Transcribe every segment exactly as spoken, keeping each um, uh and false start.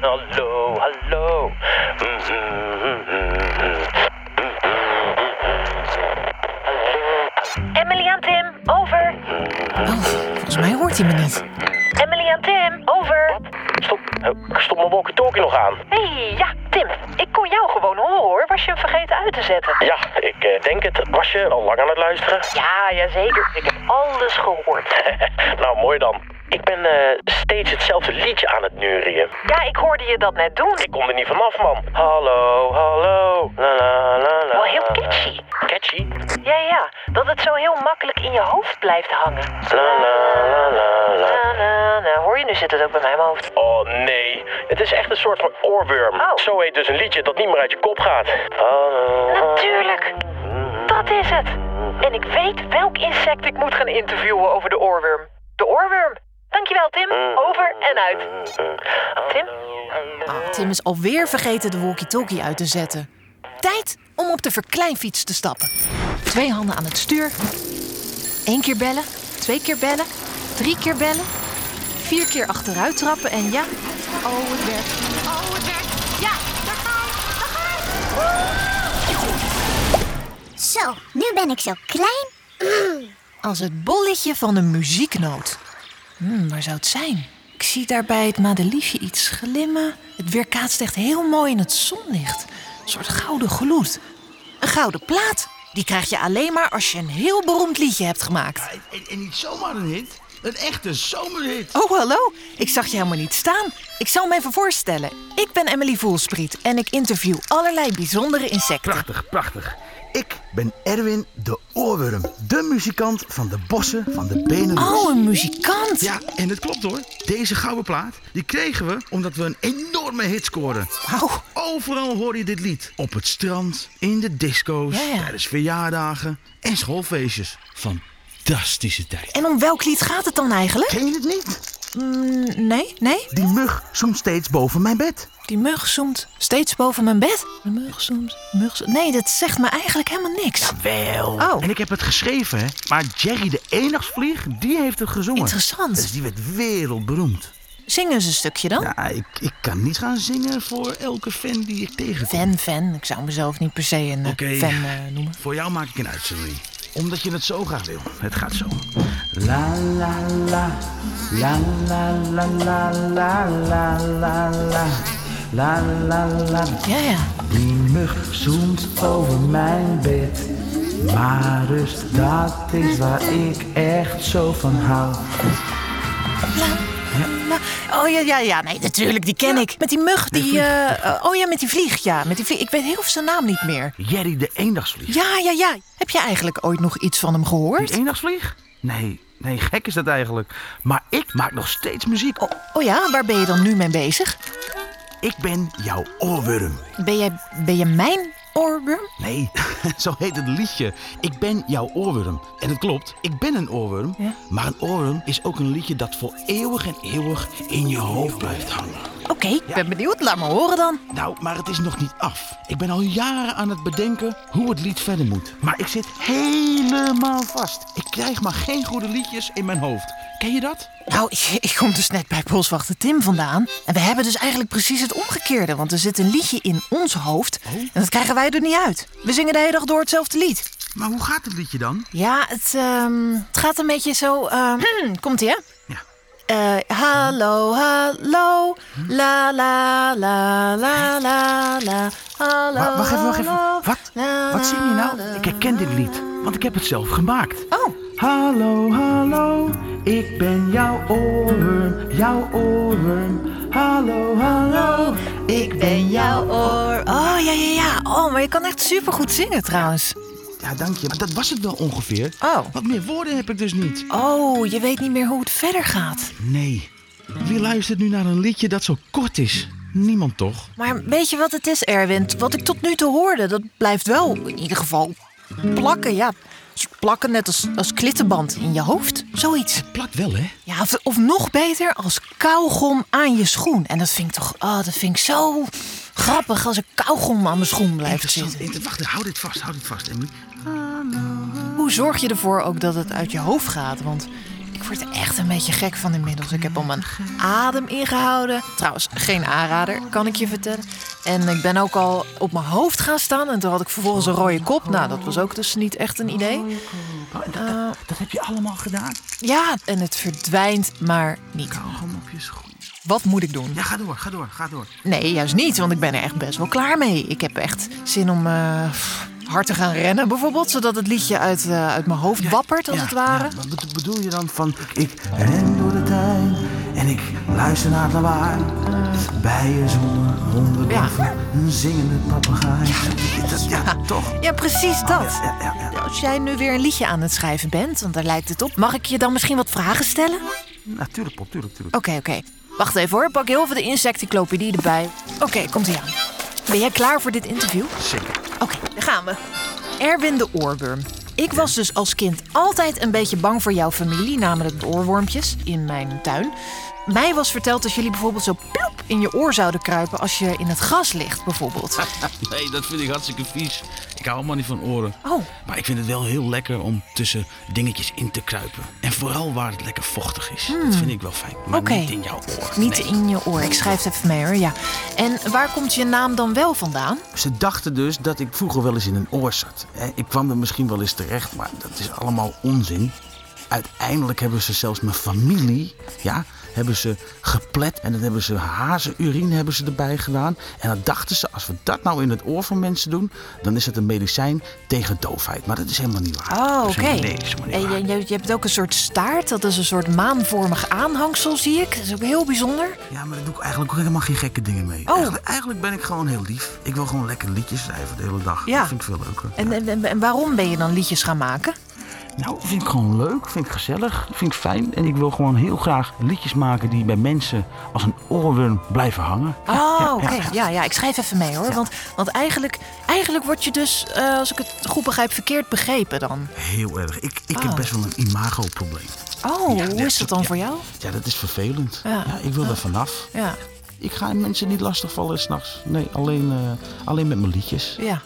Hallo, hallo. Emily aan Tim, over. Oh, volgens mij hoort hij me niet. Emily aan Tim, over. Stop, stop mijn walkie-talkie nog aan. Hé, hey, ja, Tim. Ik kon jou gewoon horen, hoor. Was je hem vergeten uit te zetten? Ja, ik uh, denk het. Was je al lang aan het luisteren? Ja, jazeker. Ik heb alles gehoord. Nou, mooi dan. Ik ben uh, steeds hetzelfde liedje aan het neurien. Ja, ik hoorde je dat net doen. Ik kom er niet vanaf, man. Hallo, hallo. La, la, la, la. Wel heel catchy. Catchy? Ja, ja. Dat het zo heel makkelijk in je hoofd blijft hangen. La, la, la, la, la. Na, na, na. Hoor je, nu zit het ook bij mij in mijn hoofd. Oh, nee. Het is echt een soort van oorworm. Oh. Zo heet dus een liedje dat niet meer uit je kop gaat. Hallo. Natuurlijk. Dat is het. En ik weet welk insect ik moet gaan interviewen over de oorworm. De oorworm. Dankjewel, Tim. Over en uit. Tim? Oh, Tim is alweer vergeten de walkie-talkie uit te zetten. Tijd om op de verkleinfiets te stappen. Twee handen aan het stuur. Eén keer bellen, twee keer bellen, drie keer bellen, vier keer achteruit trappen en ja... Oh, het werkt. Oh, het werkt. Ja, daar ga ik. Daar ga ik. Zo, nu ben ik zo klein. Als het bolletje van een muzieknoot. Hmm, waar zou het zijn? Ik zie daarbij het madeliefje iets glimmen. Het weerkaatst echt heel mooi in het zonlicht. Een soort gouden gloed. Een gouden plaat. Die krijg je alleen maar als je een heel beroemd liedje hebt gemaakt. Ja, en, en niet zomaar een hit. Een echte zomerhit. Oh, hallo. Ik zag je helemaal niet staan. Ik zal me even voorstellen. Ik ben Emily Voelspriet en ik interview allerlei bijzondere insecten. Prachtig, prachtig. Ik ben Erwin de Oorworm. De muzikant van de bossen van de Benelux. Oh, een muzikant. Ja, en het klopt hoor. Deze gouden plaat, die kregen we omdat we een enorme hit scoren. Wauw. Overal hoor je dit lied. Op het strand, in de disco's, Ja, ja. tijdens verjaardagen en schoolfeestjes. Fantastische tijd. En om welk lied gaat het dan eigenlijk? Ken je het niet? Mm, nee, nee. Die mug zoemt steeds boven mijn bed. Die mug zoemt steeds boven mijn bed. De mug zoemt, mug zoemt... Nee, dat zegt me eigenlijk helemaal niks. Wel. Oh. En ik heb het geschreven, hè. Maar Jerry de Eendagsvlieg, die heeft het gezongen. Interessant. Dus die werd wereldberoemd. Zing eens een stukje dan. Ja, ik, ik kan niet gaan zingen voor elke fan die ik tegenkom. Fan, fan. Ik zou mezelf niet per se een Oké. fan uh, noemen. Voor jou maak ik een uitzondering. Omdat je het zo graag wil. Het gaat zo. La la la. La la la la la la la la. La la la. Ja, ja. Die mug zoemt over mijn bed. Maar rust, dat is waar ik echt zo van hou. La, la. Oh ja, ja, ja. Nee, natuurlijk, die ken ik. Met die mug, die... vlieg. Uh, uh, oh ja, met die vlieg, ja. Met die vlieg. Ik weet heel veel zijn naam niet meer. Jerry de Eendagsvlieg. Ja, ja, ja. Heb je eigenlijk ooit nog iets van hem gehoord? Die eendagsvlieg? Nee, nee, gek is dat eigenlijk. Maar ik maak nog steeds muziek. Oh, oh ja, waar ben je dan nu mee bezig? Ik ben jouw oorworm. Ben jij, ben je mijn oorworm? Nee, zo heet het liedje. Ik ben jouw oorworm. En het klopt, ik ben een oorworm. Ja. Maar een oorworm is ook een liedje dat voor eeuwig en eeuwig in je hoofd blijft hangen. Oké, okay, ik ben benieuwd. Laat me horen dan. Nou, maar het is nog niet af. Ik ben al jaren aan het bedenken hoe het lied verder moet. Maar ik zit helemaal vast. Ik krijg maar geen goede liedjes in mijn hoofd. Ken je dat? Nou, ik, ik kom dus net bij Boswachter Tim vandaan. En we hebben dus eigenlijk precies het omgekeerde. Want er zit een liedje in ons hoofd. Oh. En dat krijgen wij er niet uit. We zingen de hele dag door hetzelfde lied. Maar hoe gaat het liedje dan? Ja, het, um, het gaat een beetje zo... Um, Komt-ie, hè? Ja. Uh, hallo, hallo, la la la la la la. Hallo, Wa- wacht even, wacht even. hallo, Wat? la, Wat zing je nou? la, Ik herken dit lied, want ik heb het zelf gemaakt. Oh, Hallo, hallo, ik ben jouw oorworm, jouw oorworm. Hallo, hallo, ik ben jouw oor. oh ja, ja, ja. Oh, maar je kan echt supergoed zingen trouwens. Ja, dank je. Maar dat was het wel ongeveer. Oh. Wat meer woorden heb ik dus niet. Oh, je weet niet meer hoe het verder gaat. Nee. Wie luistert nu naar een liedje dat zo kort is? Niemand toch? Maar weet je wat het is, Erwin? Wat ik tot nu toe hoorde, dat blijft wel in ieder geval plakken, ja. Plakken net als, als klittenband in je hoofd. Zoiets. Het plakt wel, hè? Ja, of, of nog beter, als kauwgom aan je schoen. En dat vind ik toch, oh, dat vind ik zo grappig als een kauwgom aan mijn schoen blijft Interessant. zitten. Inter- Wacht, hou dit vast, hou dit vast, Emily. Hoe zorg je ervoor ook dat het uit je hoofd gaat? Want ik Ik word er echt een beetje gek van inmiddels. Ik heb al mijn adem ingehouden. Trouwens, geen aanrader, kan ik je vertellen. En ik ben ook al op mijn hoofd gaan staan. En toen had ik vervolgens een rode kop. Nou, dat was ook dus niet echt een idee. Oh, dat, dat, dat heb je allemaal gedaan? Ja, en het verdwijnt maar niet. Kauwgom op je schoen. Wat moet ik doen? Ja, ga door, ga door, ga door. Nee, juist niet, want ik ben er echt best wel klaar mee. Ik heb echt zin om uh, hard te gaan rennen bijvoorbeeld. Zodat het liedje uit, uh, uit mijn hoofd wappert, als ja, het ware. Ja, wat bedoel je dan van... Ik, ik ren door de tuin en ik luister naar het lawaai. Uh, Bijen zonder hondendoffen, ja. Een zingende papegaai. Ja, dat, ja, ja, toch? Ja, precies dat. Oh, ja, ja, ja, ja. Als jij nu weer een liedje aan het schrijven bent, want daar lijkt het op. Mag ik je dan misschien wat vragen stellen? Natuurlijk, Pop, tuurlijk, tuurlijk. Oké, oké. Wacht even hoor, pak heel even de insectencyclopedie erbij. Oké, okay, komt-ie aan. Ben jij klaar voor dit interview? Zeker. Oké, okay, daar gaan we. Erwin de oorworm. Ik was dus als kind altijd een beetje bang voor jouw familie, namelijk de oorwormpjes in mijn tuin. Mij was verteld dat jullie bijvoorbeeld zo ploep in je oor zouden kruipen als je in het gras ligt, bijvoorbeeld. Nee, dat vind ik hartstikke vies. Ik hou helemaal niet van oren. Oh. Maar ik vind het wel heel lekker om tussen dingetjes in te kruipen. En vooral waar het lekker vochtig is. Hmm. Dat vind ik wel fijn. Maar okay. niet in jouw oor. Niet nee. in je oor. Ik schrijf het even mee hoor, ja. En waar komt je naam dan wel vandaan? Ze dachten dus dat ik vroeger wel eens in een oor zat. Ik kwam er misschien wel eens terecht, maar dat is allemaal onzin. Uiteindelijk hebben ze zelfs mijn familie, ja, hebben ze geplet en dan hebben ze hazenurine hebben ze erbij gedaan. En dan dachten ze, als we dat nou in het oor van mensen doen, dan is het een medicijn tegen doofheid. Maar dat is helemaal niet waar. Oh, oké. Okay. Nee, en je, je, je hebt ook een soort staart, dat is een soort maanvormig aanhangsel, zie ik. Dat is ook heel bijzonder. Ja, maar daar doe ik eigenlijk ook helemaal geen gekke dingen mee. Oh. Eigenlijk, eigenlijk ben ik gewoon heel lief. Ik wil gewoon lekker liedjes schrijven de hele dag. Ja. Dat vind ik veel leuker. En, ja. en, en waarom ben je dan liedjes gaan maken? Nou, vind ik gewoon leuk, vind ik gezellig, vind ik fijn. En ik wil gewoon heel graag liedjes maken die bij mensen als een oorworm blijven hangen. Oh, ja, oké. Okay. Ja, ja, ja, ik schrijf even mee hoor. Ja. Want, want eigenlijk, eigenlijk word je dus, uh, als ik het goed begrijp, verkeerd begrepen dan. Heel erg. Ik, ik oh. heb best wel een imagoprobleem. Oh, ja, hoe is dat dan ja, voor jou? Ja, dat is vervelend. Ja. Ja, ik wil er vanaf. Ja. Ik ga mensen niet lastigvallen 's nachts. Nee, alleen, uh, alleen met mijn liedjes. Ja.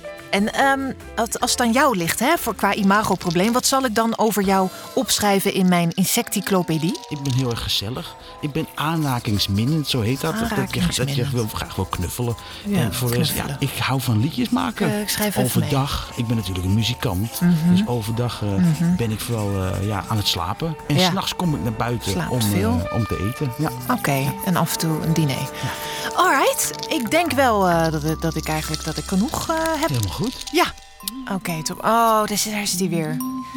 En um, als het aan jou ligt, hè, voor qua imagoprobleem, wat zal ik dan over jou opschrijven in mijn insectencyclopedie? Ik ben heel erg gezellig. Ik ben aanrakingsminnend, zo heet dat. Aanrakingsminnend. Dat je, dat je wil, graag wil knuffelen. Ja, en voor rest, ja, ik hou van liedjes maken. Uh, ik schrijf even overdag, mee. Ik ben natuurlijk een muzikant. Mm-hmm. Dus overdag uh, mm-hmm. ben ik vooral uh, ja, aan het slapen. En ja. 's nachts kom ik naar buiten om, uh, om te eten. Ja. Oké, okay. ja. En af en toe een diner. Ja. Alright, ik denk wel uh, dat, dat ik eigenlijk dat ik genoeg uh, heb. Helemaal goed. Ja. Oké, okay, top. Oh, daar is die weer.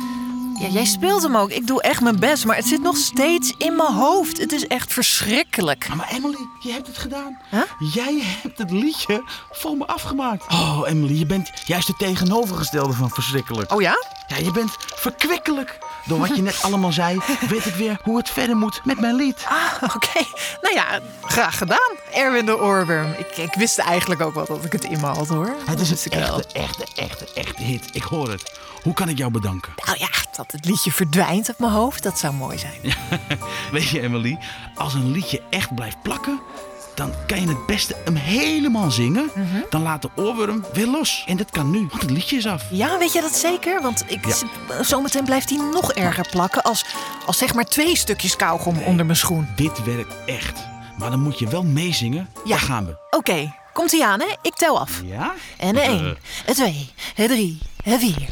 Ja, jij speelt hem ook. Ik doe echt mijn best, maar het zit nog steeds in mijn hoofd. Het is echt verschrikkelijk. Maar Emily, je hebt het gedaan. Huh? Jij hebt het liedje voor me afgemaakt. Oh, Emily, je bent juist het tegenovergestelde van verschrikkelijk. Oh ja? Ja, je bent verkwikkelijk. Door wat je net allemaal zei, weet ik weer hoe het verder moet met mijn lied. Ah, oké. Okay. Nou ja, graag gedaan. Erwin de oorworm. Ik, ik wist eigenlijk ook wel dat ik het in me had, hoor. Het is een echte, echte, echte, echte hit. Ik hoor het. Hoe kan ik jou bedanken? Nou ja, dat het liedje verdwijnt op mijn hoofd, dat zou mooi zijn. Ja, weet je, Emily, als een liedje echt blijft plakken, dan kan je het beste hem helemaal zingen. Mm-hmm. Dan laat de oorworm weer los. En dat kan nu, want het liedje is af. Ja, weet je dat zeker? Want ik, ja. zometeen blijft hij nog erger plakken als, als zeg maar twee stukjes kauwgom nee, onder mijn schoen. Dit werkt echt. Maar dan moet je wel meezingen. Ja. Daar gaan we. Oké, okay. Komt-ie aan, hè? Ik tel af. Ja? En de één, de twee, de drie, de vier.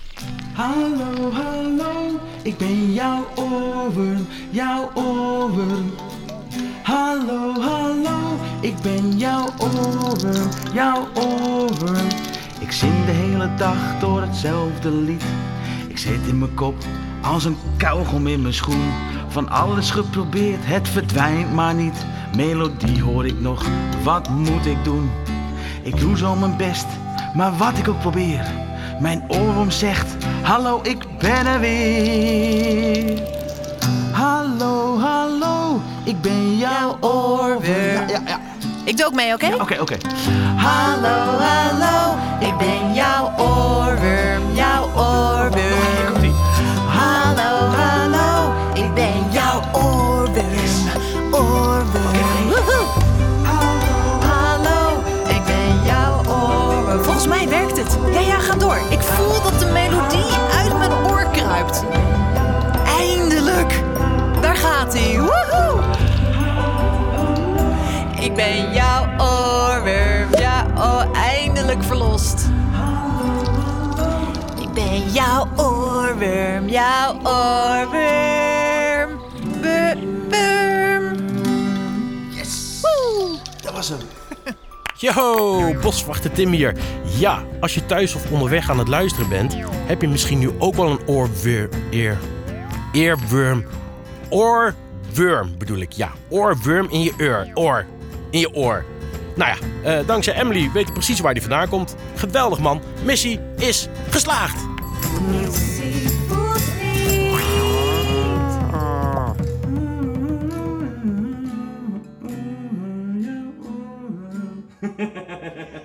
Hallo, hallo, ik ben jouw oorworm, jouw oorworm. Hallo, hallo, ik ben jouw oorworm, jouw oorworm. Ik zing de hele dag door hetzelfde lied. Ik zit in mijn kop als een kauwgom in mijn schoen. Van alles geprobeerd, het verdwijnt maar niet. Melodie hoor ik nog, wat moet ik doen? Ik doe zo mijn best, maar wat ik ook probeer. Mijn oorworm zegt, hallo, ik ben er weer. Hallo, hallo, ik ben jouw oorworm. Ja, ja, ja. Ik doe ook mee, oké? Okay? Ja, oké, okay, oké. Okay. Hallo, hallo, ik ben jouw oorworm, jouw oorworm. Hier komt ie. Hallo, hallo, ik ben jouw oorworm, oorworm. Woehoe. Hallo, hallo, ik ben jouw oorworm. Volgens mij werkt het. Ja, ja, ga door. Ik voel dat de melodie uit mijn oor kruipt. Eindelijk. Ik ben jouw oorworm, ja, oh, eindelijk verlost. Ik ben jouw oorworm, jouw oorworm. Burm. Yes! Woe! Dat was hem. Yo, boswachter Tim hier. Ja, als je thuis of onderweg aan het luisteren bent, heb je misschien nu ook wel een oorworm. Eer, eerworm. Oorworm bedoel ik, ja. Oorworm in je oor. Oor. In je oor. Nou ja, uh, dankzij Emily weet je precies waar die vandaan komt. Geweldig man. Missie is geslaagd. Missie voelt niet.